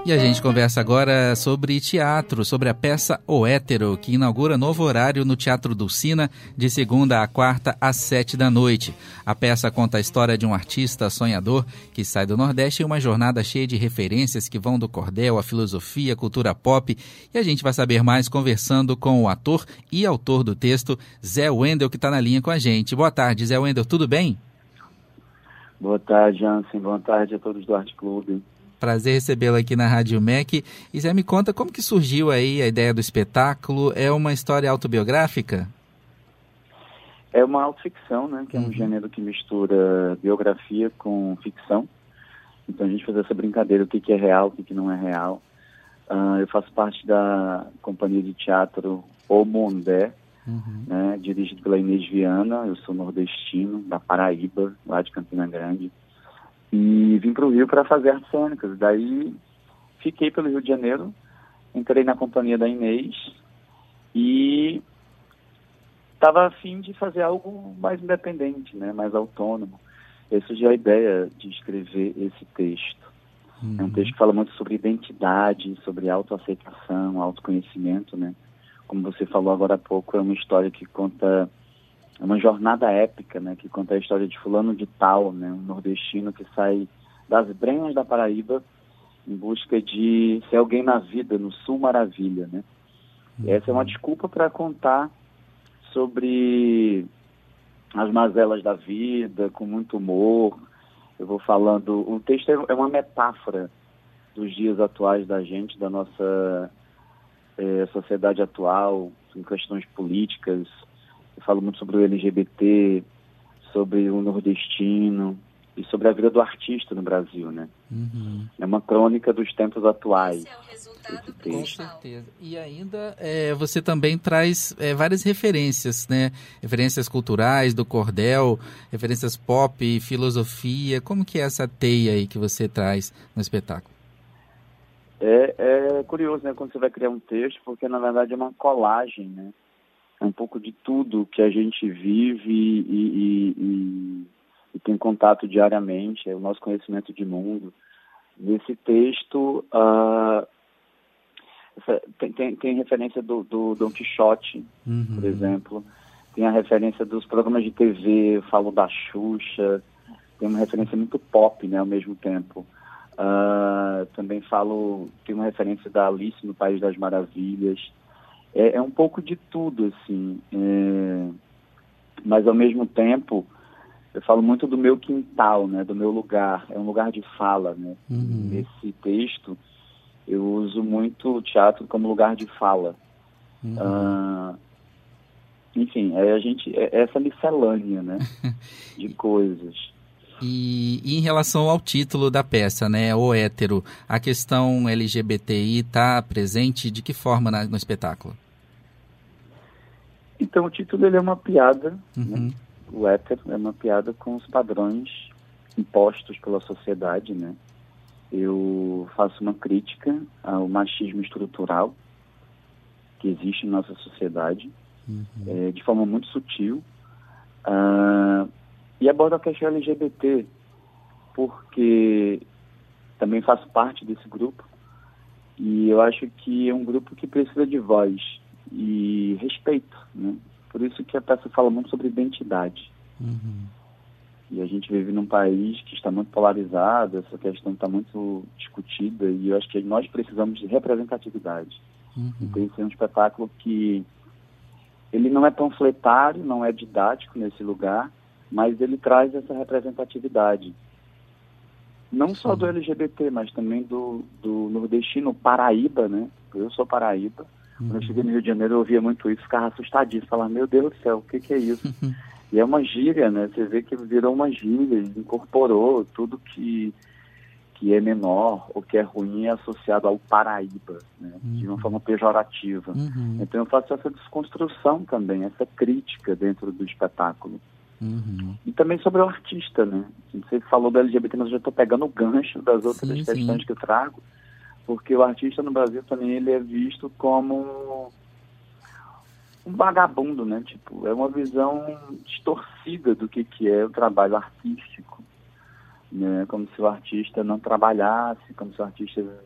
E a gente conversa agora sobre teatro, sobre a peça O Hétero, que inaugura novo horário no Teatro Dulcina, de segunda a quarta, às 7 da noite. A peça conta a história de um artista sonhador que sai do Nordeste em uma jornada cheia de referências que vão do cordel à filosofia, cultura pop. E a gente vai saber mais conversando com o ator e autor do texto, Zé Wendel, que está na linha com a gente. Boa tarde, Zé Wendel, tudo bem? Boa tarde, Jansen. Boa tarde a todos do Arte Clube. Prazer recebê-lo aqui na Rádio MEC. E Zé, me conta como que surgiu aí a ideia do espetáculo. É uma história autobiográfica? É uma autoficção, né? Que é um gênero que mistura biografia com ficção. Então a gente faz essa brincadeira, o que é real, o que não é real. Eu faço parte da companhia de teatro O Mondé, né? Dirigido pela Inês Viana. Eu sou nordestino, da Paraíba, lá de Campina Grande. E vim para o Rio para fazer artes cênicas. Daí fiquei pelo Rio de Janeiro, entrei na companhia da Inês e estava a fim de fazer algo mais independente, né, mais autônomo. Essa surgiu a ideia de escrever esse texto. É um texto que fala muito sobre identidade, sobre autoaceitação, autoconhecimento, né? Como você falou agora há pouco, é uma história que conta... É uma jornada épica, né, que conta a história de fulano de tal, né, um nordestino que sai das Brenhas da Paraíba em busca de ser alguém na vida, no Sul Maravilha, né. E essa é uma desculpa para contar sobre as mazelas da vida, com muito humor. Eu vou falando... O texto é uma metáfora dos dias atuais da gente, da nossa sociedade atual, em questões políticas. Eu falo muito sobre o LGBT, sobre o nordestino e sobre a vida do artista no Brasil, né? É uma crônica dos tempos atuais. Com certeza. E ainda você também traz várias referências, né? Referências culturais do cordel, referências pop, filosofia. Como que é essa teia aí que você traz no espetáculo? É curioso, né? Quando você vai criar um texto, porque na verdade é uma colagem, né? É um pouco de tudo que a gente vive e tem contato diariamente, é o nosso conhecimento de mundo. Nesse texto, tem referência do Dom Quixote, por exemplo. Tem a referência dos programas de TV, eu falo da Xuxa. Tem uma referência muito pop, né, ao mesmo tempo. Também tem uma referência da Alice no País das Maravilhas. É um pouco de tudo, assim, mas ao mesmo tempo eu falo muito do meu quintal, né, do meu lugar, é um lugar de fala, né. Nesse texto eu uso muito o teatro como lugar de fala. Enfim, é essa miscelânea, né, de coisas. E em relação ao título da peça, né, O Hétero, a questão LGBTI está presente de que forma no espetáculo? Então, o título ele é uma piada, né? O hétero é uma piada com os padrões impostos pela sociedade, né? Eu faço uma crítica ao machismo estrutural que existe na nossa sociedade, de forma muito sutil, e abordo a questão LGBT, porque também faço parte desse grupo, e eu acho que é um grupo que precisa de voz e respeito, né? Por isso que a peça fala muito sobre identidade. E a gente vive num país que está muito polarizado, essa questão está muito discutida, e eu acho que nós precisamos de representatividade. Então esse é um espetáculo que ele não é panfletário, não é didático nesse lugar, mas ele traz essa representatividade. Não só do LGBT, mas também do nordestino, Paraíba, né? Eu sou Paraíba. Quando eu cheguei no Rio de Janeiro, eu ouvia muito isso, ficava assustadíssimo, falava, meu Deus do céu, o que é isso? E é uma gíria, né? Você vê que virou uma gíria, incorporou tudo que é menor ou que é ruim é associado ao Paraíba, né? De uma forma pejorativa. Então eu faço essa desconstrução também, essa crítica dentro do espetáculo. E também sobre o artista, né? Você falou do LGBT, mas eu já estou pegando o gancho das outras questões que eu trago, porque o artista no Brasil também ele é visto como um vagabundo, né? Tipo, é uma visão distorcida do que é o trabalho artístico, né? Como se o artista não trabalhasse, como se o artista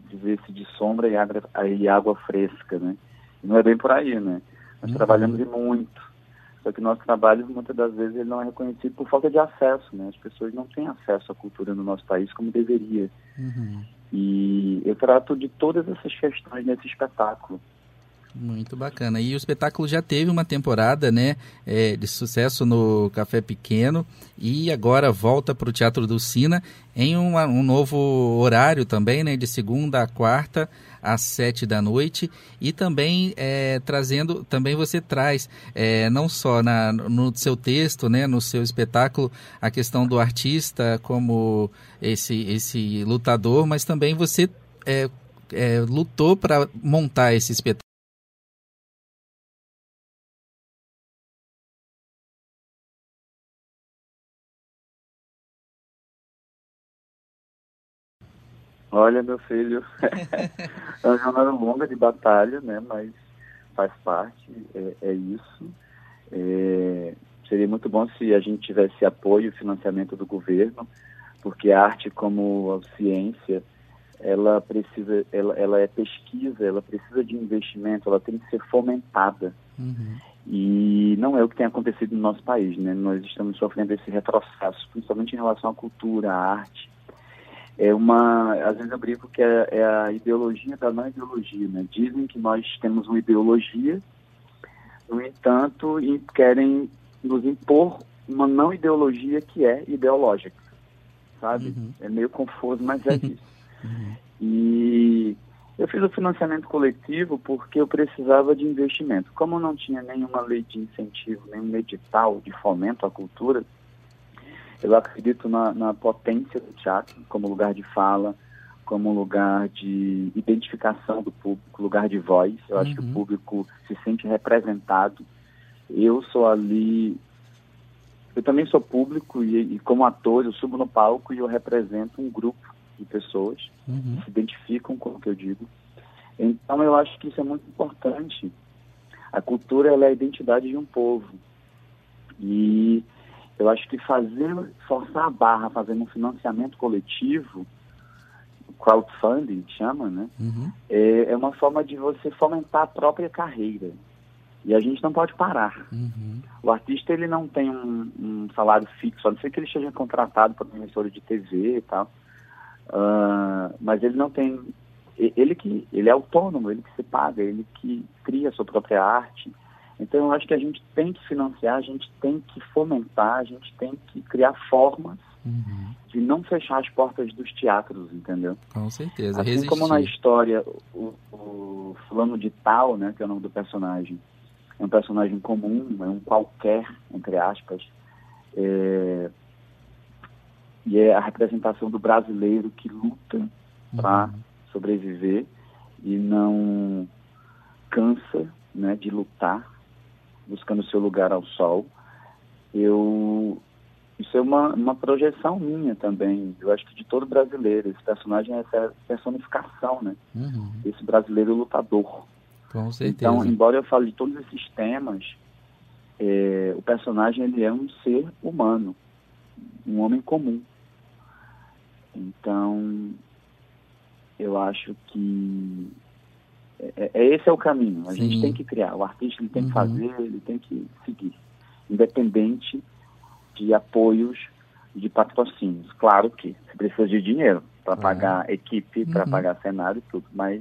dizer-se de sombra e água fresca, né? E não é bem por aí, né? Nós trabalhamos muito, só que nosso trabalho, muitas das vezes, ele não é reconhecido por falta de acesso, né? As pessoas não têm acesso à cultura no nosso país como deveria. E eu trato de todas essas questões nesse espetáculo. Muito bacana. E o espetáculo já teve uma temporada, né, de sucesso no Café Pequeno e agora volta para o Teatro do Sina em um novo horário também, né, de segunda a quarta às 7 da noite e também trazendo, também você traz não só no seu texto, né, no seu espetáculo, a questão do artista como esse lutador, mas também você lutou para montar esse espetáculo. Olha, meu filho, é uma jornada longa de batalha, né? Mas faz parte, é isso. Seria muito bom se a gente tivesse apoio e financiamento do governo, porque a arte como a ciência, ela é pesquisa, ela precisa de investimento, ela tem que ser fomentada. E não é o que tem acontecido no nosso país, né? Nós estamos sofrendo esse retrocesso, principalmente em relação à cultura, à arte. Às vezes eu brinco que é a ideologia da não ideologia, né? Dizem que nós temos uma ideologia, no entanto, querem nos impor uma não ideologia que é ideológica, sabe? É meio confuso, mas é isso. E eu fiz o financiamento coletivo porque eu precisava de investimento. Como não tinha nenhuma lei de incentivo, nenhum edital de fomento à cultura, eu acredito na potência do teatro como lugar de fala, como lugar de identificação do público, lugar de voz. Eu acho que o público se sente representado. Eu também sou público e como ator eu subo no palco e eu represento um grupo de pessoas que se identificam com o que eu digo. Então eu acho que isso é muito importante. A cultura ela é a identidade de um povo. E eu acho que forçar a barra, fazendo um financiamento coletivo, crowdfunding chama, né? É uma forma de você fomentar a própria carreira. E a gente não pode parar. O artista ele não tem um salário fixo, a não ser que ele seja contratado por uma emissora de TV e tal. Mas ele não tem... Ele é autônomo, ele que se paga, ele que cria a sua própria arte. Então, eu acho que a gente tem que financiar, a gente tem que fomentar, a gente tem que criar formas de não fechar as portas dos teatros, entendeu? Com certeza, assim resistir. Como na história, o fulano de tal, né, que é o nome do personagem, é um personagem comum, é um qualquer, entre aspas, e é a representação do brasileiro que luta para sobreviver e não cansa, né, de lutar, buscando seu lugar ao sol. Isso é uma projeção minha também, eu acho que de todo brasileiro. Esse personagem é essa personificação, né? Esse brasileiro lutador. Com certeza. Então, embora eu fale de todos esses temas, o personagem ele é um ser humano, um homem comum. Então, eu acho que esse é o caminho. A gente tem que criar. O artista ele tem que fazer, ele tem que seguir. Independente de apoios de patrocínios. Claro que você precisa de dinheiro para pagar equipe, para pagar cenário e tudo. Mas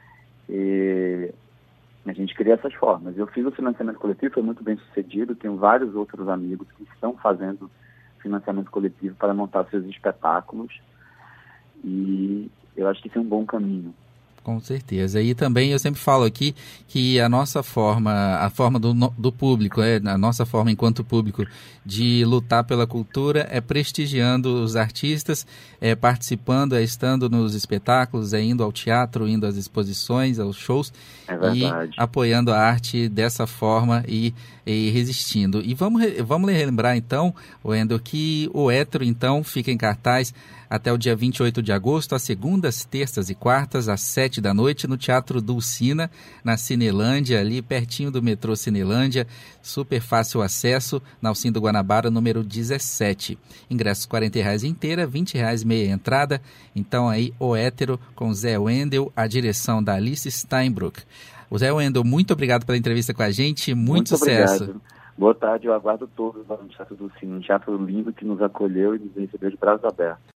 a gente cria essas formas. Eu fiz o financiamento coletivo, foi muito bem sucedido. Tenho vários outros amigos que estão fazendo financiamento coletivo para montar seus espetáculos. E eu acho que isso é um bom caminho. Com certeza. E também eu sempre falo aqui que a nossa forma, a forma do público, a nossa forma enquanto público de lutar pela cultura é prestigiando os artistas, participando, estando nos espetáculos, indo ao teatro, indo às exposições, aos shows e apoiando a arte dessa forma e resistindo. E vamos relembrar então, Wendel, que o Hétero então fica em cartaz até o dia 28 de agosto, às segundas, terças e quartas, às 7 7 da noite, no Teatro Dulcina, na Cinelândia, ali pertinho do metrô Cinelândia, super fácil acesso, na Alcindo Guanabara, número 17. Ingressos R$40 inteira, R$20 meia entrada. Então aí, O Hétero, com Zé Wendel, a direção da Alice Steinbruck. O Zé Wendel, muito obrigado pela entrevista com a gente, muito sucesso. Obrigado. Boa tarde, eu aguardo todos lá no Teatro Dulcina, um teatro lindo que nos acolheu e nos recebeu de braços abertos.